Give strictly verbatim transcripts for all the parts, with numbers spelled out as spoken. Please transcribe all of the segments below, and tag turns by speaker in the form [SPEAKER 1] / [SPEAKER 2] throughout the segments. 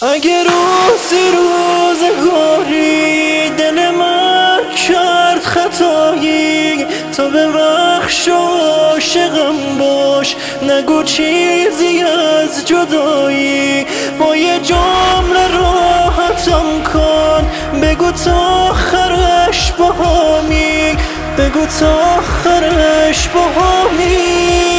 [SPEAKER 1] اگه روزی روزگاری دل من کرد خطایی، تا ببخش و عاشقم باش، نگو چیزی از جدایی. با یه جمله راحتم کن، بگو تا آخرش باهامی، بگو تا آخرش باهامی.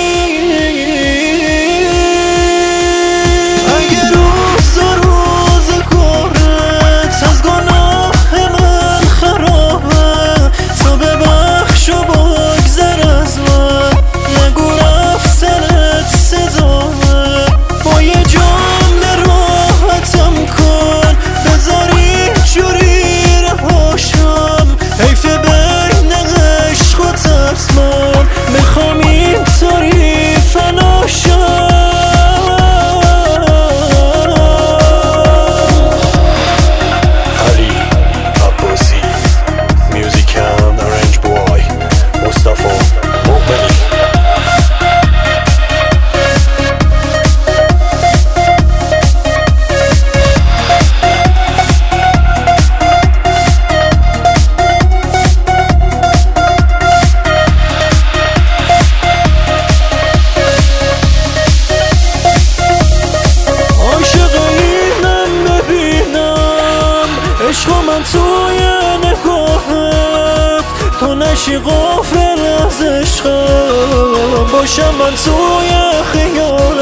[SPEAKER 1] میخوام اینطوری فنا شم. علی عباسی، میوزیک اند ارنج بوای مصطفی مؤمنی. عشق من توی نگاهت، تو نشی غافل از عشقم، باشم من توی خیال